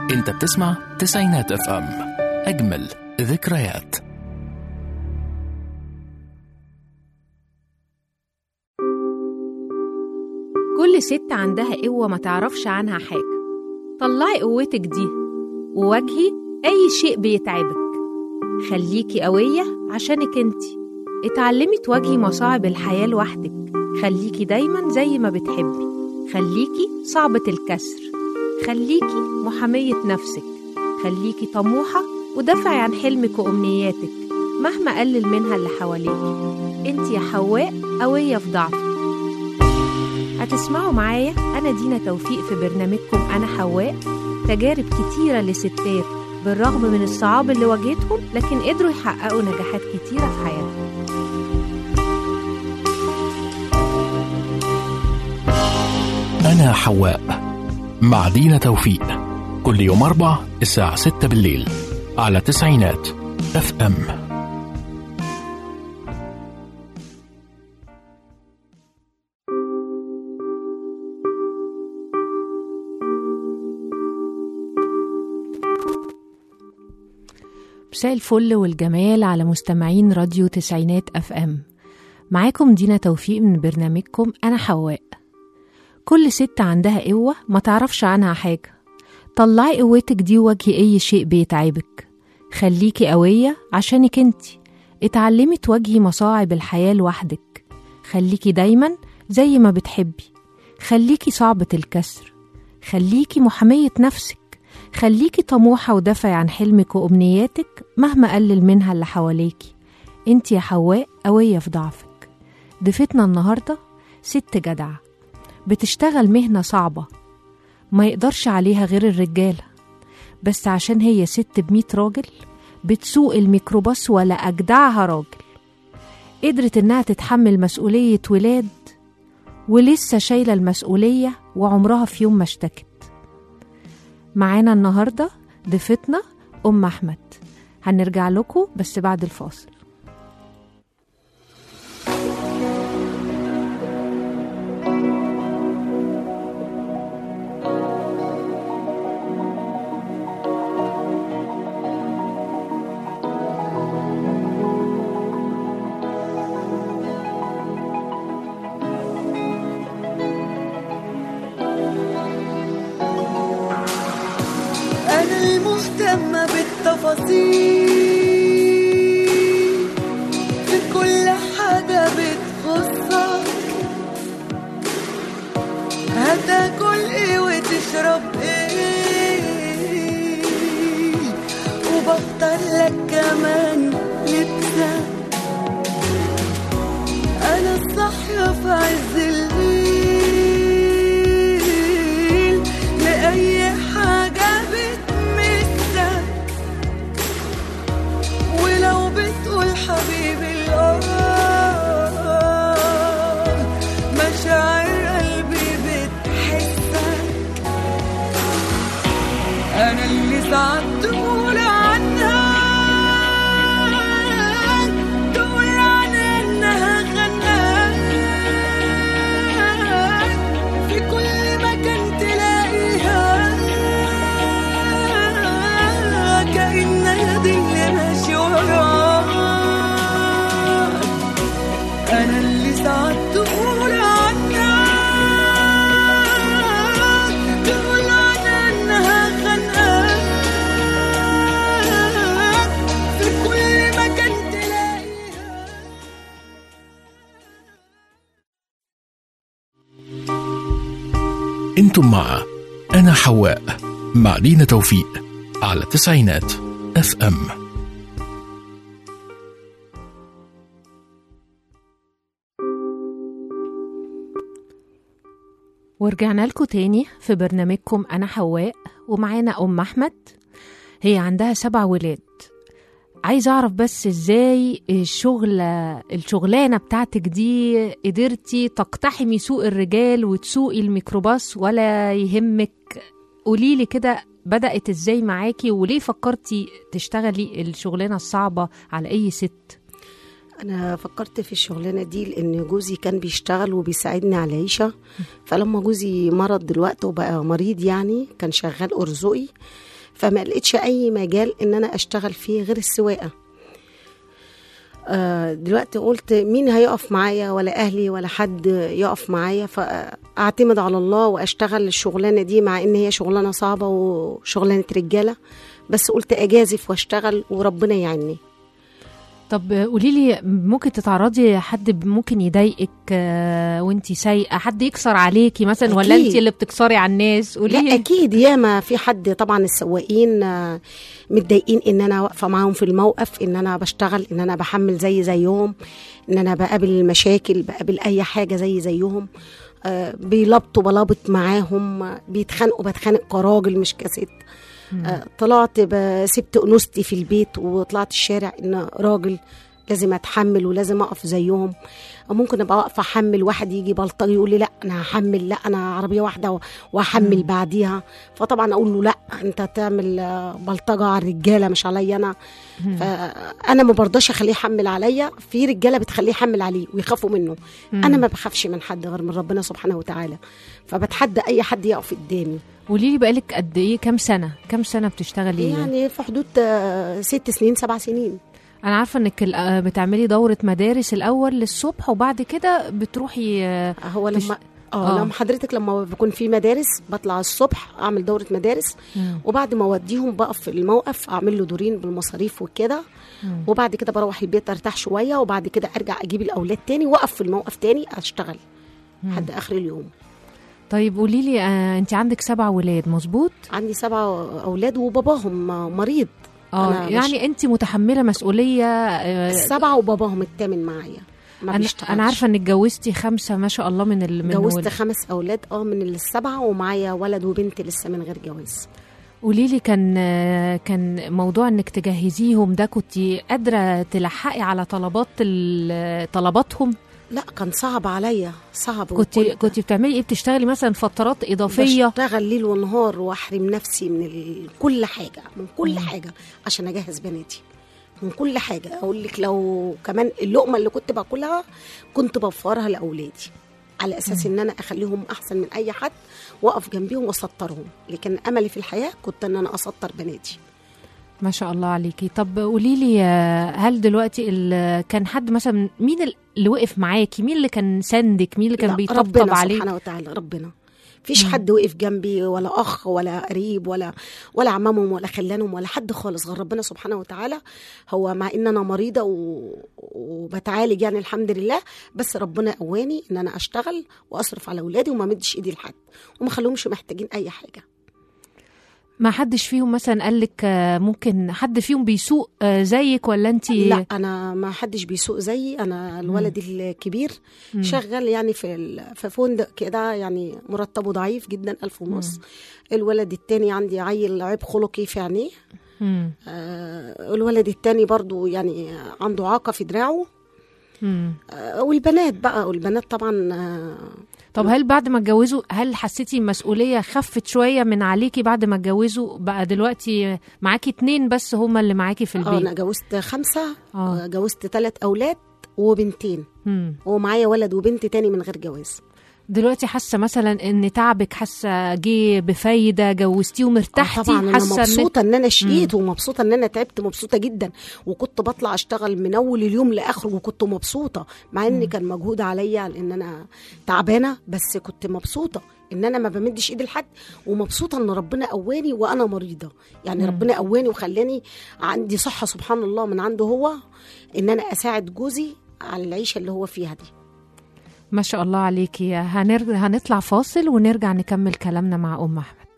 انت بتسمع تسعينات اف ام، اجمل ذكريات. كل ست عندها قوة ما تعرفش عنها حاجة. طلعي قوتك دي وواجهي أي شيء بيتعبك. خليكي قوية عشانك انتي. اتعلمي تواجهي مصاعب الحياة لوحدك. خليكي دايما زي ما بتحبي. خليكي صعبة الكسر. خليكي محامية نفسك. خليكي طموحة ودافعي عن حلمك وأمنياتك مهما قلل منها اللي حواليك. انتي يا حواء قوية في ضعفك. هتسمعوا معايا أنا دينا توفيق في برنامجكم أنا حواء، تجارب كتيرة لستات بالرغم من الصعاب اللي واجهتهم لكن قدروا يحققوا نجاحات كتيرة في حياتهم. أنا حواء مع دينا توفيق، كل يوم 4 الساعة 6 بالليل على تسعينات اف ام. مساء الفل والجمال على مستمعين راديو تسعينات اف ام. معاكم دينا توفيق من برنامجكم أنا حواء. كل ست عندها قوة ما تعرفش عنها حاجة. طلعي قوتك دي وواجهي أي شيء بيتعبك. خليكي قوية عشانك انتي. اتعلمي تواجهي مصاعب الحياة لوحدك. خليكي دايما زي ما بتحبي. خليكي صعبة الكسر. خليكي محامية نفسك. خليكي طموحة ودافعي عن حلمك وأمنياتك مهما قلل منها اللي حواليكي. انتي يا حواء قوية في ضعفك. ضيفتنا النهاردة ست جدعة بتشتغل مهنة صعبة ما يقدرش عليها غير الرجالة، بس عشان هي ست ب100 راجل بتسوق الميكروباص ولا أجدعها راجل. قدرت إنها تتحمل مسؤولية ولاد ولسه شايلة المسؤولية وعمرها في يوم ما اشتكت. معانا النهاردة ضيفتنا أم أحمد. هنرجع لكم بس بعد الفاصل. مهتمة بالتفاصيل في كل حاجة بتخصك. هتاكل ايه وتشرب ايه وبختار لك كمان لبسك. انا الصاحية في عز الليل لأي حاجة حبيبي الأرض مشاعر قلبي بتحسك. أنا اللي ساعات تقول عنها تقول عنها إنها غناك في كل مكان تلاقيها كأنها دي اللي ماشي وراك. أنا اللي ساعات تقول عنها تقول عنها إنها خانقاك في كل مكان تلاقيها. انتم مع أنا حواء مع دينا توفيق على تسعينات اف ام. ورجعنا لكم تاني في برنامجكم أنا حواء، ومعانا أم أحمد. هي عندها 7 ولاد. عايزة أعرف بس إزاي الشغلانة بتاعتك دي قدرتي تقتحمي سوق الرجال وتسوقي الميكروباص ولا يهمك. قوليلي كده بدأت إزاي معاكي وليه فكرتي تشتغلي الشغلانة الصعبة على أي ست؟ أنا فكرت في الشغلانة دي لأن جوزي كان بيشتغل وبيساعدني على العيشة. فلما جوزي مرض دلوقتي وبقى مريض يعني كان شغال أرزقي، فما لقيتش اي مجال ان انا اشتغل فيه غير السواقه. دلوقتي قلت مين هيقف معايا؟ ولا اهلي ولا حد يقف معايا، فاعتمد على الله واشتغل الشغلانه دي، مع ان هي شغلانه صعبه وشغلانه رجاله، بس قلت اجازف واشتغل وربنا يعيني. طب قوليلي، ممكن تتعرضي حد ممكن يضايقك وانتي سايقه، حد يكسر عليكي مثلا أكيد. ولا انتي اللي بتكسري على الناس؟ لا اكيد ياما في حد طبعا. السواقين متضايقين ان انا واقفه معاهم في الموقف، ان انا بشتغل، ان انا بحمل زيهم، ان انا بقابل المشاكل، بقابل اي حاجه زيهم. بيلبطوا بلابط معاهم، بيتخانقوا بتخانق كراجل مش كست. طلعت سبت انوثتي في البيت وطلعت الشارع، ان راجل لازم اتحمل ولازم اقف زيهم. ممكن ابقى واقفه احمل، واحد يجي بلطجي يقول لي لا انا هحمل، لا انا عربيه واحده واحمل بعديها، فطبعا اقول له لا انت تعمل بلطجه على الرجاله مش عليا انا. فانا ما برضاش اخليه يحمل عليا، في رجاله بتخليه يحمل عليه ويخافوا منه. انا ما بخافش من حد غير من ربنا سبحانه وتعالى، فبتحدى اي حد يقف قدامي. قوليلي بقالك قد ايه، كام سنه بتشتغلي؟ يعني في حدود 6 سنين 7 سنين. انا عارفه انك بتعملي دوره مدارس الاول للصبح وبعد كده بتروحي هو لما لما حضرتك لما بكون في مدارس بطلع الصبح اعمل دوره مدارس، وبعد ما اوديهم بقف في الموقف اعمل له دورين بالمصاريف وكده، وبعد كده بروح البيت ارتاح شويه، وبعد كده ارجع اجيب الاولاد تاني واقف في الموقف تاني اشتغل لحد اخر اليوم. طيب قوليلي، انت عندك 7 ولاد مظبوط؟ عندي 7 اولاد وباباهم مريض. يعني انت متحمله مسؤوليه 7 وباباهم الثامن معايا ما بيشتغلش. انا عارفه انك جوزتي 5 ما شاء الله من جوزت 5 اولاد من ال7، ومعايا ولد وبنت لسه من غير جواز. قوليلي، كان موضوع انك تجهزيهم ده كنت قادره تلحقي على طلباتهم؟ لا كان صعب عليا، صعب. كنت بتعملي ايه؟ بتشتغلي مثلا فترات اضافيه؟ بشتغل ليل ونهار واحرم نفسي من كل حاجه عشان اجهز بناتي من كل حاجه. اقول لك لو كمان اللقمه اللي كنت باكلها كنت بوفرها لاولادي، على اساس ان انا اخليهم احسن من اي حد واقف جنبيهم واسطرهم. لكن املي في الحياه كنت ان انا اسطر بناتي. ما شاء الله عليكي. طب قوليلي، هل دلوقتي كان حد مثلا، مين اللي وقف معاكي؟ مين اللي كان سندك؟ مين اللي كان بيطبطب عليك؟ ربنا سبحانه وتعالى. ربنا فيش حد وقف جنبي، ولا اخ ولا قريب ولا عمامهم ولا خلانهم ولا حد خالص، غير ربنا سبحانه وتعالى. هو مع ان انا مريضه وبتعالج يعني الحمد لله، بس ربنا قواني ان انا اشتغل واصرف على اولادي وما مدش ايدي لحد وما خلوهمش محتاجين اي حاجه. ما حدش فيهم مثلا قالك ممكن حد فيهم بيسوق زيك ولا انتي؟ لا انا ما حدش بيسوق زيي. انا الولد الكبير شغال يعني في فندق كده، يعني مرتبه ضعيف جدا 1500. الولد التاني عندي عيل عيب خلقي في عينيه. الولد التاني برضو يعني عنده إعاقة في دراعه. والبنات طبعا. طب هل بعد ما اتجوزوا، هل حسيتي المسؤولية خفت شوية من عليكي بعد ما اتجوزوا؟ بقى دلوقتي معاكي 2 بس هما اللي معاكي في البيت؟ أنا جوزت 5. جوزت 3 أولاد وبنتين، ومعايا ولد وبنت تاني من غير جواز. دلوقتي حاسه مثلا ان تعبك حاسه جه بفايده، جوزتيه ومرتاحتي؟ طبعا انا مبسوطه ان انا شقيت، ومبسوطه ان انا تعبت، مبسوطه جدا. وكنت بطلع اشتغل من اول اليوم لاخره وكنت مبسوطه، مع ان كان مجهود عليا لان انا تعبانه، بس كنت مبسوطه ان انا ما بمدش ايدي لحد، ومبسوطه ان ربنا قواني وانا مريضه. يعني ربنا قواني وخلاني عندي صحه سبحان الله من عنده هو، ان انا اساعد جوزي على العيشه اللي هو فيها دي. ما شاء الله عليكي. هنطلع فاصل ونرجع نكمل كلامنا مع أم أحمد.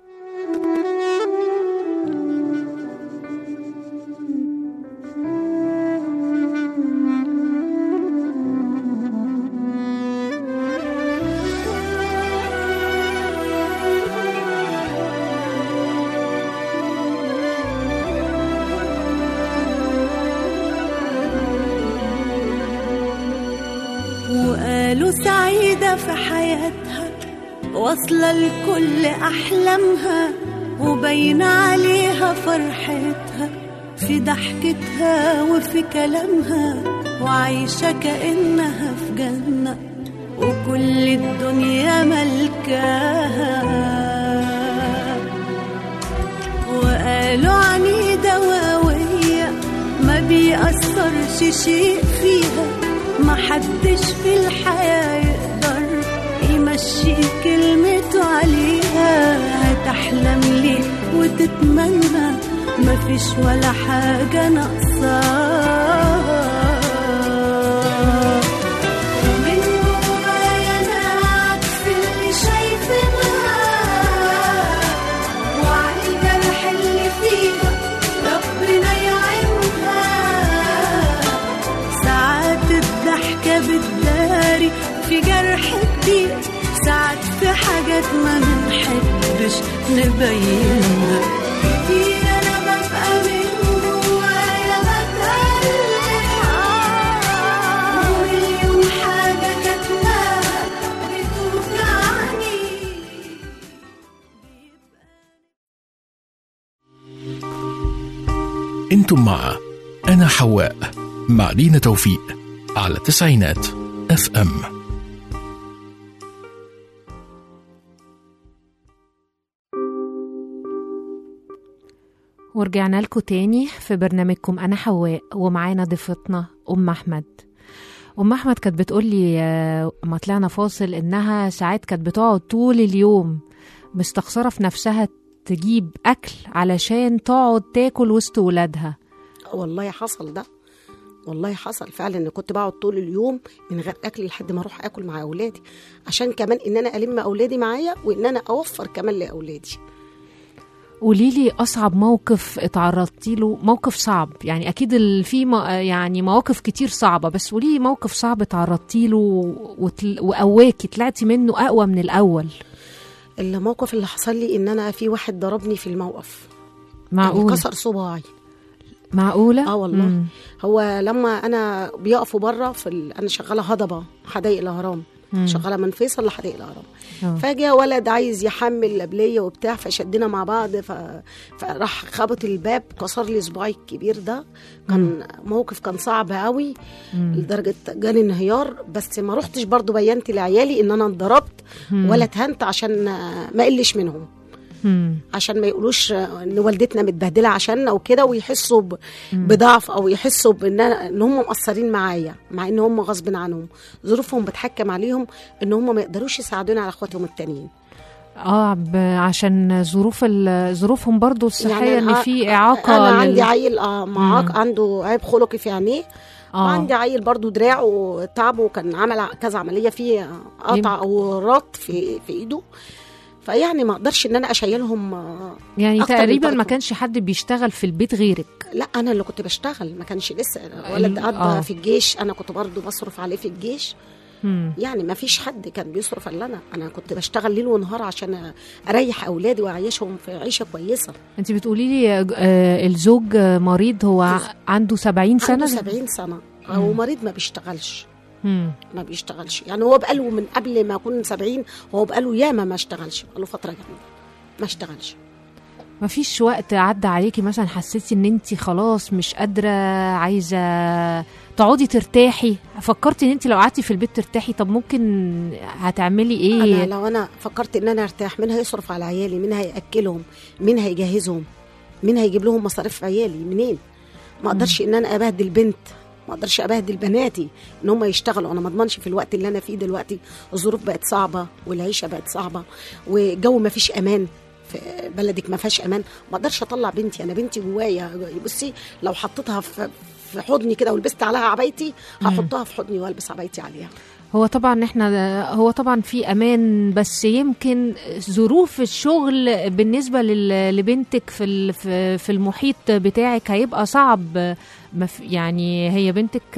وقالوا سعيدة في حياتها، واصلة لكل أحلامها، وبين عليها فرحتها في ضحكتها وفي كلامها، وعايشة كأنها في جنة وكل الدنيا ملكاها. شيء فيها محدش في الحياة يقدر يمشي كلمته عليها. هتحلم ليه وتتمنى مفيش ولا حاجة ناقصاها. ومن جوايا أنا عكس اللي شايفينها، وعلى الجرح اللي فيها ربنا يعينها. ساعات الضحكة بتداري في جرح كتير، ساعات في حاجات ما بنحبش نبينها. كتير أنا ببقى من جوايا بتألم، ومليون حاجة كاتماها بتوجعني. انتم مع أنا حواء مع دينا توفيق على تسعينات FM. ورجعنا لكم تاني في برنامجكم أنا حواء، ومعانا ضيفتنا أم أحمد. أم أحمد كانت بتقولي ما طلعنا فاصل إنها ساعات كانت بتقعد طول اليوم مستخسرة في نفسها تجيب أكل علشان تقعد تاكل وسط ولادها. والله حصل ده، والله حصل فعلا ان كنت بقعد طول اليوم من غير اكل لحد ما اروح اكل مع اولادي، عشان كمان ان انا الم اولادي معايا وان انا اوفر كمان لاولادي. قوليلي أصعب موقف اتعرضتي له، موقف صعب يعني أكيد في يعني مواقف كتير صعبة، بس قوليلي موقف صعب اتعرضتي له وقواكي طلعتي منه أقوى من الأول. الموقف اللي حصل لي ان انا في واحد ضربني في الموقف. معقول؟ كسر صباعي. معقولة؟ والله. هو لما انا بيقفوا بره انا شغاله هضبه حدائق الاهرام، شغاله من فيصل لحدائق الاهرام. فجاء ولد عايز يحمل قبليه وبتاع، فشدنا مع بعض، فراح خبط الباب كسر لي صباعي الكبير ده. كان موقف كان صعب قوي لدرجه جاني انهيار، بس ما رحتش برضو بينت لعيالي ان انا اتضربت ولا اتهنت عشان ما قلش منهم، عشان ما يقولوش ان والدتنا متبهدله عشاننا وكده، ويحسوا بضعف او يحسوا ان هم مقصرين معايا، مع ان هم غصب عنهم ظروفهم بتحكم عليهم ان هم ما يقدروش يساعدوني على اخواتهم التانيين. عشان ظروفهم برضو الصحيه، يعني ان في اعاقه. انا عندي عيل معاق، عنده عيب خلقي في عينيه. وعندي عيل برضو دراعه تعبه، وكان عمل كذا عمليه فيه قطع او رط في ايده. فيعني ما اقدرش ان انا اشيلهم يعني تقريبا ما كانش حد بيشتغل في البيت غيرك. لا انا اللي كنت بشتغل، ما كانش لسه ولد قضى في الجيش، انا كنت برضو بصرف عليه في الجيش. يعني ما فيش حد كان بيصرف الا انا كنت بشتغل ليل ونهار عشان اريح اولادي واعيشهم في عيشه كويسه. انت بتقولي لي الزوج مريض، هو عنده 70 سنه؟ عنده 70 سنه. هو مريض ما بيشتغلش. ما بيشتغلش، يعني هو بقاله من قبل ما اكون 70، هو بقاله ياما ما اشتغلش، بقاله فتره جامده ما اشتغلش. ما فيش وقت عدى عليكي مثلا حسيتي ان انت خلاص مش قادره، عايزه تقعدي ترتاحي؟ فكرتي ان انت لو قعدتي في البيت ترتاحي، طب ممكن هتعملي ايه؟ لو انا فكرت ان انا ارتاح، مين هيصرف على عيالي؟ مين هياكلهم؟ مين هيجهزهم؟ مين هيجيب لهم مصاريف عيالي منين؟ ما اقدرش ان انا ابهدل بنت، ما اقدرش ابهدل بناتي ان هم يشتغلوا. انا ما اضمنش في الوقت اللي انا فيه دلوقتي، الظروف بقت صعبه والعيشه بقت صعبه والجو ما فيش امان، في بلدك ما فيهاش امان. ما اقدرش اطلع بنتي، انا بنتي جوايا. بصي لو حطيتها في حضني كده ولبست عليها عبايتي، هحطها في حضني والبس عبايتي عليها. هو طبعا في امان، بس يمكن ظروف الشغل بالنسبه لبنتك في المحيط بتاعك هيبقى صعب. يعني هي بنتك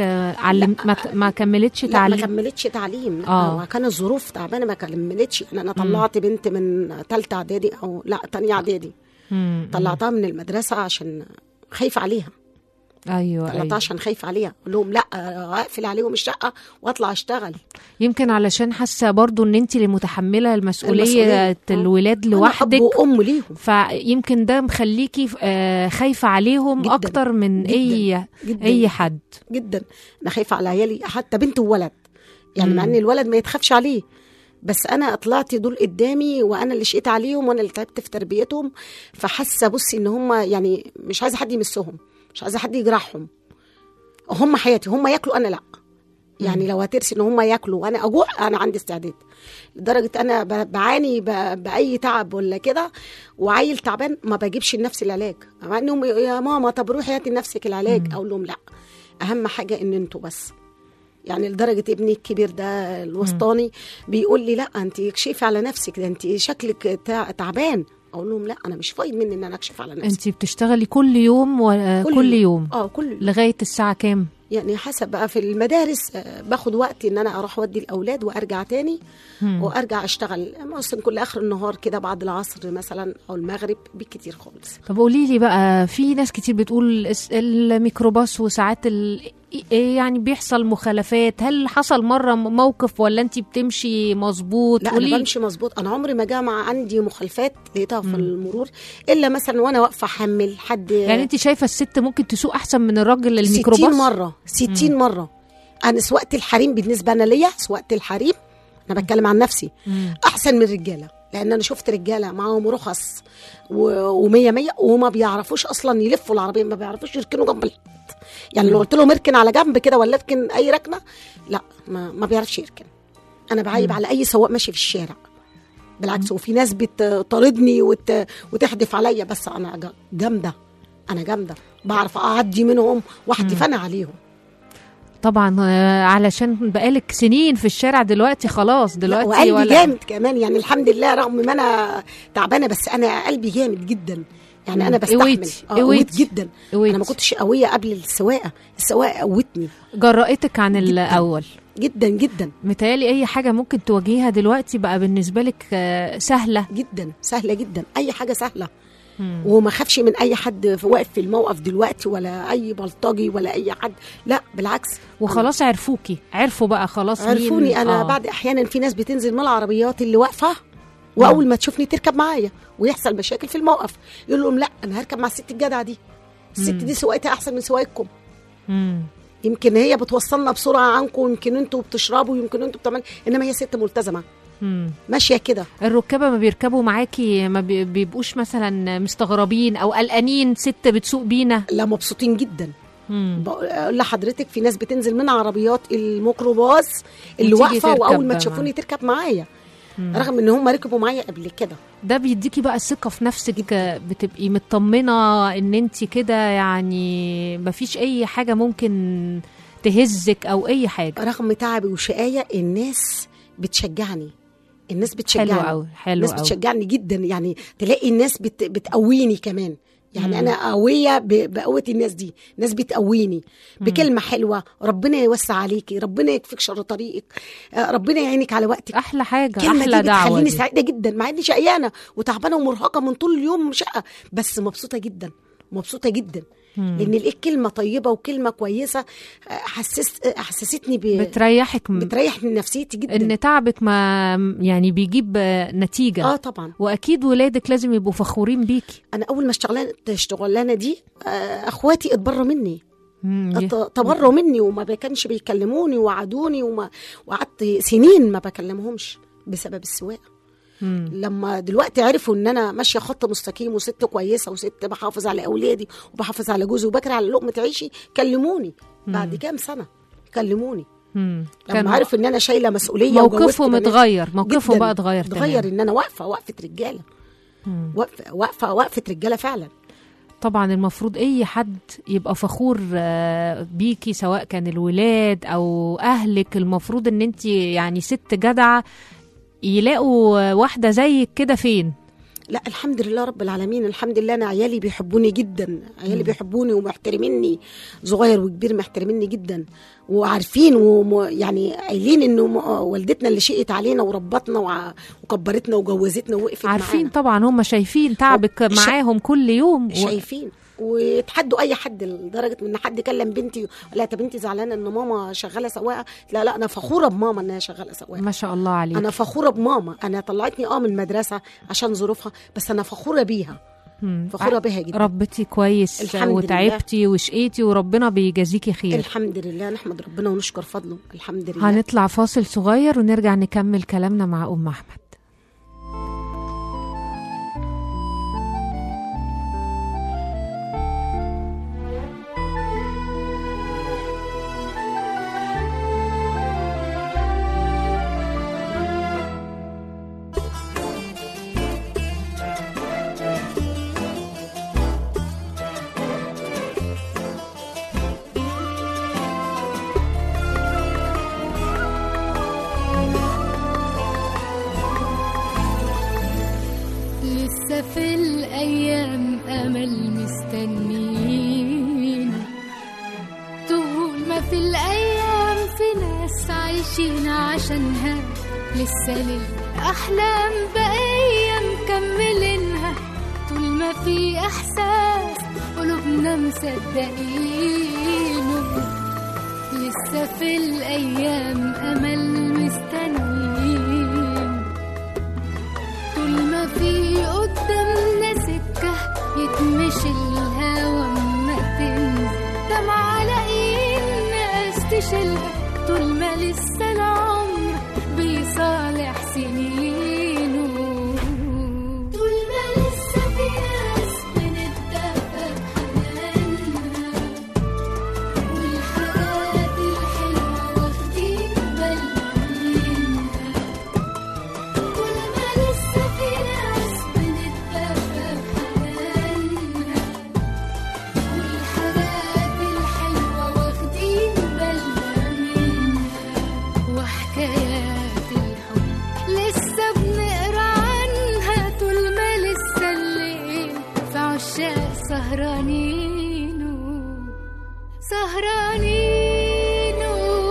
ما كملتش تعليم؟ ما كملتش تعليم. كان الظروف تعبانه، ما كملتش. يعني انا طلعت بنت من ثالثه اعدادي او لا ثانيه اعدادي، طلعتها من المدرسه عشان خايفه عليها. ايوه 13 خايف عليها، اقول لهم لا اقفل عليهم الشقه واطلع اشتغل. يمكن علشان حاسه برضو ان انت اللي متحمله المسؤوليه الولاد لوحدك، اب وام ليهم، فيمكن ده مخليكي خايفه عليهم جداً اكتر من جداً اي حد. جدا انا خايفه على عيالي، حتى بنت وولد، يعني مع ان الولد ما يتخافش عليه، بس انا طلعت دول قدامي وانا اللي شقيت عليهم وانا اللي تعبت في تربيتهم. فحاسه بصي ان هم يعني مش عايزه حد يمسهم، مش عايزه حد يجرحهم. هم حياتي، هم ياكلوا انا لا. يعني لو هترسي ان هم ياكلوا وانا اجوع، انا عندي استعداد. لدرجه انا بعاني باي تعب ولا كده، وعيل تعبان ما بجيبش لنفسي العلاج، مع انهم يا ماما طب روحي هاتي لنفسك العلاج. اقول لهم لا، اهم حاجه ان انتوا بس. يعني لدرجه ابني الكبير ده الوسطاني بيقول لي لا انت اكشفي على نفسك، ده انت شكلك تعبان. اقول لهم لا، انا مش فايد مني ان انا اكشف على نفسي. انت بتشتغلي كل يوم كل يوم؟ كل يوم. لغايه الساعه كام؟ يعني حسب بقى في المدارس باخد وقت ان انا اروح اودي الاولاد وارجع تاني وارجع اشتغل مثلا كل اخر النهار كده بعد العصر مثلا او المغرب بالكتير خالص. طب قولي لي بقى، في ناس كتير بتقول الميكروباص وساعات يعني بيحصل مخالفات، هل حصل مره موقف ولا انت بتمشي مظبوط؟ لا انا بمشي مظبوط، انا عمري ما جامع عندي مخالفات لقيتها في المرور الا مثلا وانا واقفه احمل حد. يعني انت شايفه الست ممكن تسوق احسن من الراجل الميكروباص 60 مره. انا سواقه الحريم بالنسبه انا ليا، سواقه الحريم انا بتكلم عن نفسي احسن من الرجاله، لان انا شفت رجاله معاهم رخص و100 100 وما بيعرفوش اصلا يلفوا العربيه، ما بيعرفوش يركنوا جنب الحيط. يعني لو قلت لهم اركن على جنب كده ولا اركن اي ركنه، لا ما بيعرفش يركن. انا بعيب على اي سواق ماشي في الشارع بالعكس. وفي ناس بتطاردني وتحدف عليا، بس انا جامده، انا جامده بعرف اعدي منهم واحدف عليهم. طبعا علشان بقالك سنين في الشارع دلوقتي خلاص دلوقتي. وقلبي جامد كمان يعني الحمد لله، رغم ما انا تعبانه بس انا قلبي جامد جدا. يعني انا بستحمل. قويت جدا. انا ما كنتش قويه قبل السواقه قوتني، جرأتك عن الاول جدا جدا. متهيألي اي حاجه ممكن تواجهها دلوقتي بقى بالنسبه لك سهله جدا، سهله جدا، اي حاجه سهله. وما خافش من اي حد واقف في الموقف دلوقتي، ولا اي بلطجي ولا اي حد، لا بالعكس. وخلاص عرفوا بقى خلاص عرفوني. انا بعد احيانا في ناس بتنزل من العربيات اللي واقفه واول ما تشوفني تركب معايا ويحصل مشاكل في الموقف، يقول لهم لا انا هركب مع الست الجدعه دي، الست دي سواقتها احسن من سواقتكم. يمكن هي بتوصلنا بسرعه عنكم، يمكن انتوا بتشربوا، يمكن انتوا بتعملوا، انما هي ست ملتزمه ماشيه كده. الركابه ما بيركبوا معاكي ما بيبقوش مثلا مستغربين او قلقانين ست بتسوق بينا؟ لا مبسوطين جدا. بقول لحضرتك في ناس بتنزل من عربيات الميكروباص اللي واقفه واول ما تشوفوني تركب معايا، رغم ان هم ركبوا معايا قبل كده. ده بيديكي بقى الثقه في نفسك جداً. بتبقي مطمنه ان انت كده يعني مفيش اي حاجه ممكن تهزك او اي حاجه. رغم تعبي وشقايه الناس بتشجعني، الناس بتشجعني. حلو قوي، حلو الناس بتشجعني جدا. يعني تلاقي الناس بتقويني كمان. يعني انا قويه بقوه الناس دي، ناس بتقويني بكلمه حلوه، ربنا يوسع عليكي، ربنا يكفيك شر طريقك، ربنا يعينك على وقتك. احلى حاجه، احلى دعوه بتخليني سعيده جدا، مع اني شقيانه وتعبانه ومرهقه من طول اليوم شقه، بس مبسوطه جدا، مبسوطه جدا. لان لقيت كلمه طيبه وكلمه كويسه حسستني بتريح من نفسيتي جدا، ان تعبك ما يعني بيجيب نتيجه. طبعا. واكيد ولادك لازم يبقوا فخورين بيكي. انا اول ما اشتغلانه دي اخواتي اتبروا مني، تبروا مني وما كانش بيكلموني ووعدوني، وقعدت سنين ما بكلمهمش بسبب السواقه. لما دلوقتي عرفوا ان انا ماشيه خط مستقيم وست كويسه وست بحافظ على اولادي وبحافظ على جوزي وبكر على لقمه عيشي، كلموني بعد كام سنه، كلموني لما عرف ان انا شايله مسؤوليه. موقفهم اتغير، موقفهم بقى اتغير ان انا وقفه رجاله، وقفه رجاله فعلا. طبعا المفروض اي حد يبقى فخور بيكي، سواء كان الولاد او اهلك. المفروض ان انت يعني ست جدعه يلاقوا واحدة زيك كده فين؟ لا الحمد لله رب العالمين، الحمد لله. أنا عيالي بيحبوني جدا، عيالي بيحبوني ومحترميني، صغير وكبير محترميني جدا، وعارفين يعني قايلين إنه والدتنا اللي شقت علينا وربتنا وكبرتنا وجوزتنا ووقفت معانا. عارفين طبعا، هم شايفين تعبك معاهم كل يوم، شايفين ويتحدوا اي حد، لدرجه ان حد كلم بنتي لا طب بنتي زعلانه ان ماما شغاله سواقه، لا انا فخوره بماما انها شغاله سواقه. ما شاء الله عليك. انا فخوره بماما، انا طلعتني من المدرسه عشان ظروفها، بس انا فخوره بيها، فخوره بيها جدا. ربتي كويس وتعبتي وشقيتي وربنا بيجازيكي خير. الحمد لله، نحمد ربنا ونشكر فضله، الحمد لله. هنطلع فاصل صغير ونرجع نكمل كلامنا مع ام احمد. لسه في الأيام أمل مستنين، طول ما في الأيام في ناس عايشين عشانها، لسه للأحلام بقية مكملينها، طول ما في إحساس قلوبنا مصدقينه، لسه في الأيام أمل مستنين، طول ما في قدامنا سكة يتمشي الهوا ما تنزل دمعة لاقيين ناس تشيلها، طول ما لسه العمر بيصالح سنينه، طول ما لسه في ناس بنتدفى بحنانها، والحاجات الحلوة واخدين بالنا منها، طول ما لسه في ناس بنتدفى بحنانها، والحاجات الحلوة واخدين بالنا منها، وحكايات الحب لسه بنقرا عنها، طول ما لسه الليل في عشاق سهرانينه سهرانينه.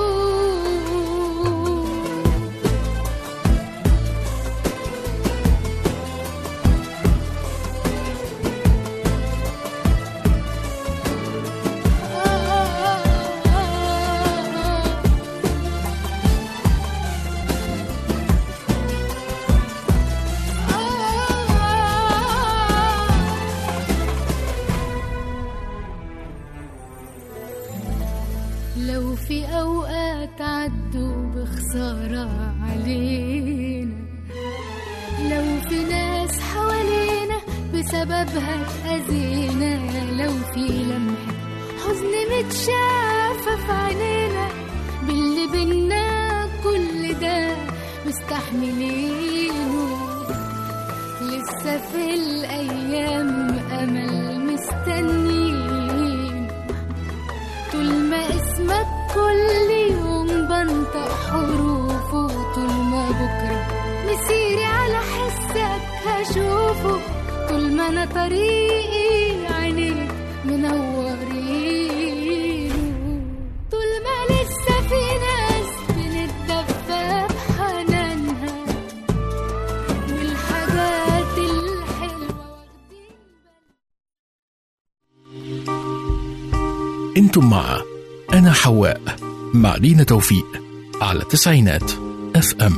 لو في أوقات عدوا بخسارة علينا، لو في ناس حوالينا بسببها اتأذينا، لو في لمحة حزن متشافة في عينينا، باللي بينا كل ده مستحملينه، لسه في الأيام أمل مستنين، طول ما اسمك كل يوم بنطق حروفه، طول ما بكرة مسيري على حسك هشوفه، طول ما أنا طريقي عينيك منورينه، طول ما لسه في ناس بنتدفى بحنانها، والحاجات الحلوة واخدين انتم مع أنا حواء مع دينا توفيق على تسعينات FM.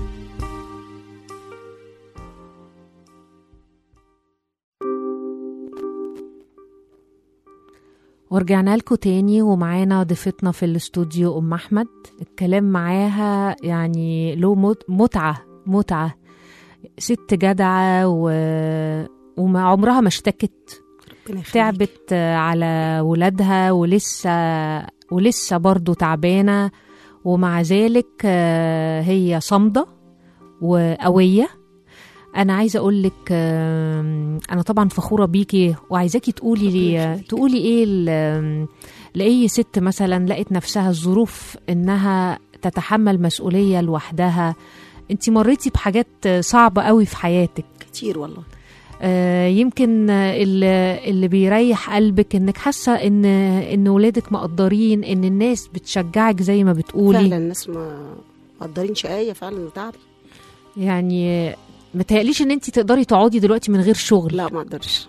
ورجعنا لكم تاني ومعانا ضيفتنا في الاستوديو أم أحمد. الكلام معاها يعني له متعة، ست جدعة وما عمرها ما اشتكت، تعبت على ولادها ولسه برضو تعبانة، ومع ذلك هي صامدة وقوية. أنا عايزة أقولك أنا طبعا فخورة بيكي، وعايزاكي تقولي إيه لأي ست مثلا لقت نفسها الظروف إنها تتحمل مسؤولية لوحدها. أنتي مريتي بحاجات صعبة قوي في حياتك كتير والله. يمكن اللي بيريح قلبك انك حاسه ان ولادك مقدرين، ان الناس بتشجعك زي ما بتقولي. فعلا الناس مقدرين شقايه فعلا وتعبي. يعني متهيأليش ان انت تقدري تقعدي دلوقتي من غير شغل. لا ما اقدرش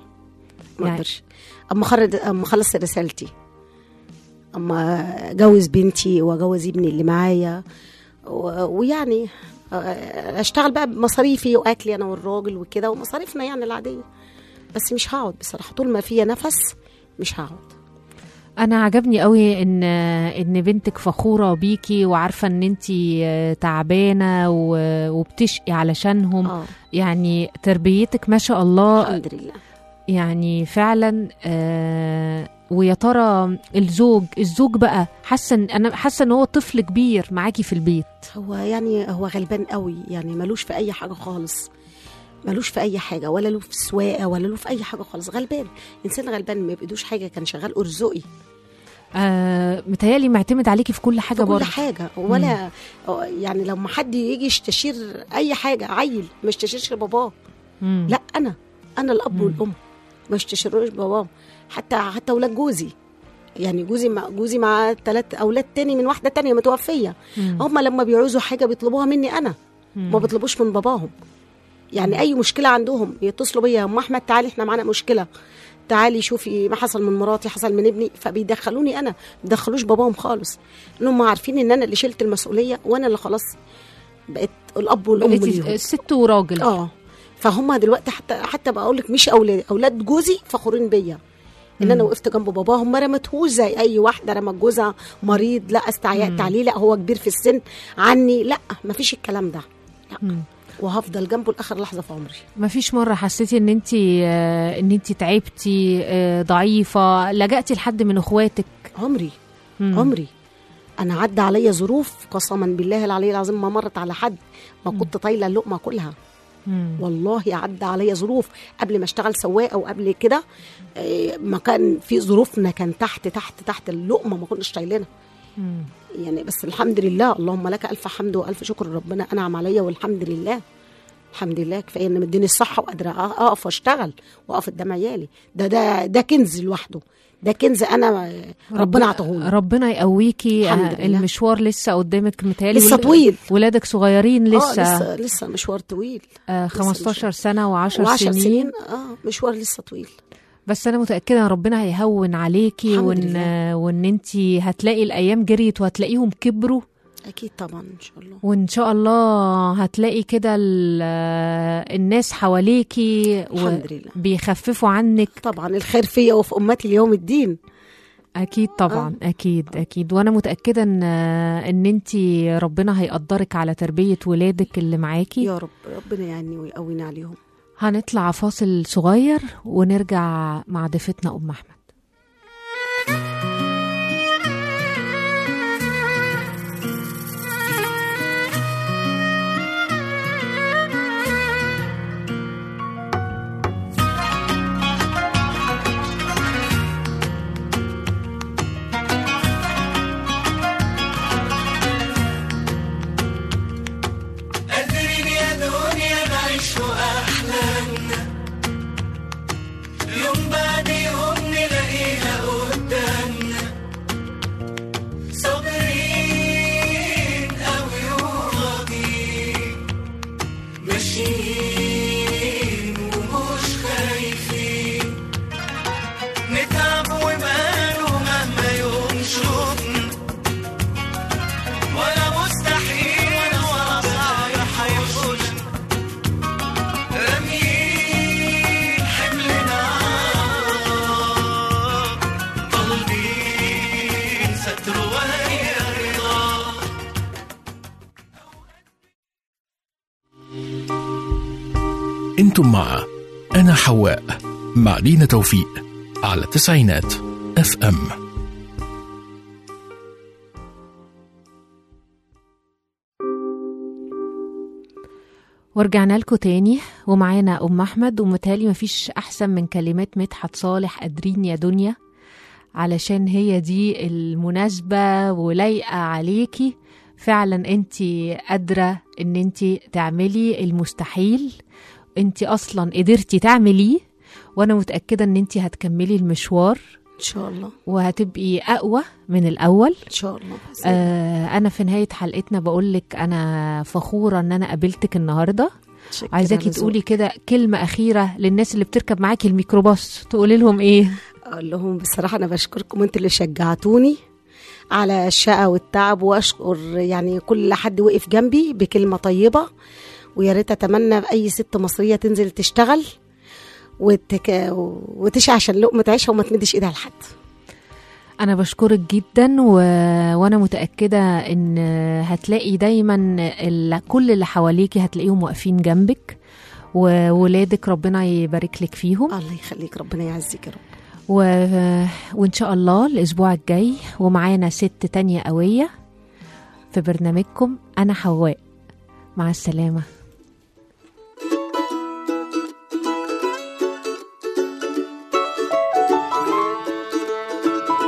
اما اخلص رسالتي، اما اجوز بنتي واجوز ابني اللي معايا، ويعني اشتغل بقى بمصاريفي واكلي انا والراجل وكده ومصاريفنا يعني العاديه، بس مش هقعد بصراحه طول ما فيها نفس، مش هقعد. انا عجبني قوي ان بنتك فخوره بيكي وعارفه ان انتي تعبانه وبتشقي علشانهم. يعني تربيتك ما شاء الله الحمد لله، يعني فعلا. ويا ترى الزوج بقى انا حاسه ان هو طفل كبير معاكي في البيت. هو غلبان قوي، يعني ملوش في اي حاجه خالص، ملوش في اي حاجه، ولا له في السواقه ولا له في اي حاجه خالص. غلبان، انسان غلبان ما بيقدوش حاجه، كان شغال ارزقي. متهيألي معتمد عليكي في كل حاجه برضه. كل حاجه، ولا يعني لما حد يجي يستشير اي حاجه، عيل ما يستشيرش باباه. لا انا الاب والام، ما اشتشروش باباهم. حتى ولاد جوزي، يعني جوزي مع 3 اولاد تاني من واحده تانية متوفيه. هم لما بيعوزوا حاجه بيطلبوها مني انا، ما بيطلبوش من باباهم. يعني اي مشكله عندهم يتصلوا بيا، ام احمد تعالي احنا معانا مشكله، تعالي شوفي ما حصل من مراتي، حصل من ابني، فبيدخلوني انا، ما بيدخلوش باباهم خالص، لانهم عارفين ان انا اللي شلت المسؤوليه، وانا اللي خلاص بقيت الاب والام ليهم. ست وراجل. فهم دلوقتي حتى بقول لك مش اولاد جوزي فخورين بيا ان انا وقفت جنب باباهم، ما رمتهوش زي اي واحده رمت جوزها مريض، لا استعيأت عليه، لا هو كبير في السن عني، لا ما فيش الكلام ده، لا. وهفضل جنبه لاخر لحظه في عمري. ما فيش مره حسيتي ان انت تعبتي، ضعيفه، لجأتي لحد من اخواتك؟ عمري انا عدى عليا ظروف قسما بالله العلي العظيم ما مرت على حد ما كنت طايله اللقمه كلها. والله عدى عليا ظروف قبل ما اشتغل سواقه وقبل كده، ما كان في ظروفنا كان تحت اللقمه ما كناش طايلينها. يعني بس الحمد لله، اللهم لك الف حمد والف شكر، ربنا انعم عليا والحمد لله. الحمد لله كفايه ان مديني الصحه وقادره اقف واشتغل واقف قدام عيالي. ده كنز لوحده، ده كنز انا ربنا عطاهولي. ربنا يقويكي. المشوار لسه قدامك متهيألي، لسه طويل، ولادك صغيرين لسه مشوار طويل. 15 سنه و10 سنين. مشوار لسه طويل، بس انا متاكده ان ربنا هيهون عليكي، وان انت هتلاقي الايام جريت وهتلاقيهم كبروا. اكيد طبعا ان شاء الله. وان شاء الله هتلاقي كده الناس حواليكي بيخففوا عنك. طبعا الخير فيا وفي امتي اليوم الدين. اكيد طبعا. اكيد وانا متاكده ان انت ربنا هيقدرك على تربيه ولادك اللي معاكي. يا رب، ربنا يعني ويقوينا عليهم. هنطلع فاصل صغير ونرجع مع ضيفتنا ام احمد. انتم مع أنا حواء مع دينا توفيق على 90 FM. ورجعنا لكم تاني ومعانا أم أحمد، ومتهيألي مفيش أحسن من كلمات مدحت صالح قادرين يا دنيا، علشان هي دي المناسبة ولايقة عليكي فعلا. انتي قادرة ان انتي تعملي المستحيل، انتي اصلا قدرتي تعمليه، وانا متأكدة ان انتي هتكملي المشوار ان شاء الله، وهتبقي اقوى من الاول ان شاء الله. انا في نهاية حلقتنا بقولك انا فخورة ان انا قابلتك النهاردة. عايزاكي تقولي كده كلمة اخيرة للناس اللي بتركب معاكي الميكروباص، تقولي لهم ايه؟ اقول لهم بصراحة انا بشكركم، انتوا اللي شجعتوني على الشقة والتعب، واشكر يعني كل حد وقف جنبي بكلمة طيبة، ويا ريت اتمنى باي ست مصرية تنزل تشتغل وتشعى عشان لقمة عيشها وما تمدش ايدها لحد. انا بشكرك جدا وانا متأكدة ان هتلاقي دايما كل اللي حواليكي هتلاقيهم واقفين جنبك، وولادك ربنا يبارك لك فيهم. الله يخليك، ربنا يعزك يا رب. وإن شاء الله الأسبوع الجاي ومعانا ست تانية قوية في برنامجكم أنا حواء. مع السلامة.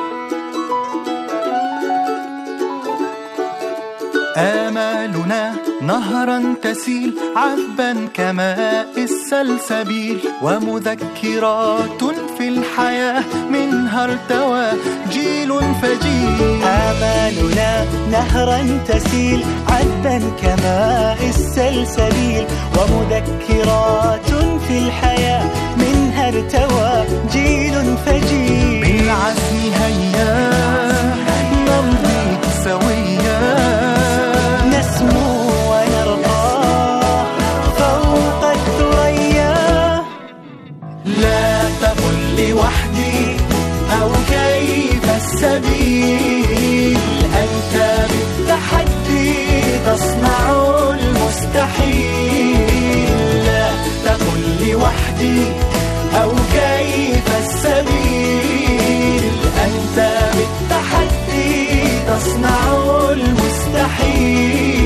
آمالنا نهرا تسيل عذبا كماء السلسبيل، ومذكرات في الحياة منها ارتوى جيل فجيل. آمالنا نهرا تسيل عذبا كماء السلسبيل، ومذكرات في الحياة منها ارتوى جيل فجيل. بالعزم هيا نمضي سويا، نسمو ونرقى فوق الثريا. لا تقل لوحدي أو كيف السبيل، أنت بالتحدي تصنع المستحيل. لا تقل لوحدي أو كيف السبيل، أنت بالتحدي تصنع المستحيل.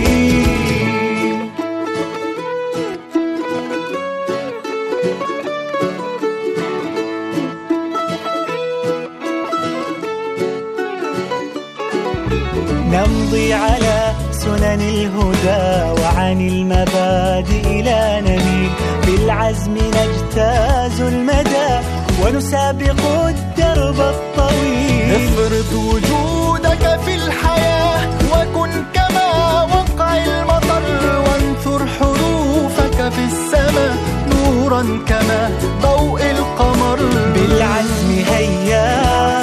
نمضي على سنن الهدى وعن المبادئ لا نميل، بالعزم نجتاز المدى ونسابق الدرب الطويل. افرض وجودك في الحياة وكن كما وقع المطر، وانثر حروفك في السماء نورا كما ضوء القمر. بالعزم هيا